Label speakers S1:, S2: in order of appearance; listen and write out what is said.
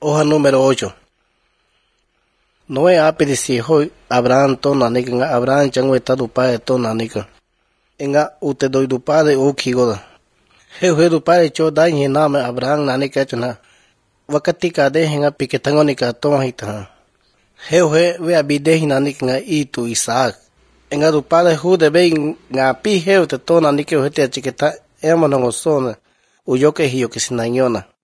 S1: Hoja número 8. Noé apelisi hoy Abraham tonanik nga Abraham changweta dupa tonanik. Nga ute doi dupa de ukigoda. He dupa de cho dai hiname Abraham nanika chana. Wakati ka de nga piketangonika tonhita. He we abide hinanik nga itu Isaac. Nga dupa de hu de be nga pi he te tonanik he te chiketa emonongosona. Uyoke hiyo que sinanyona.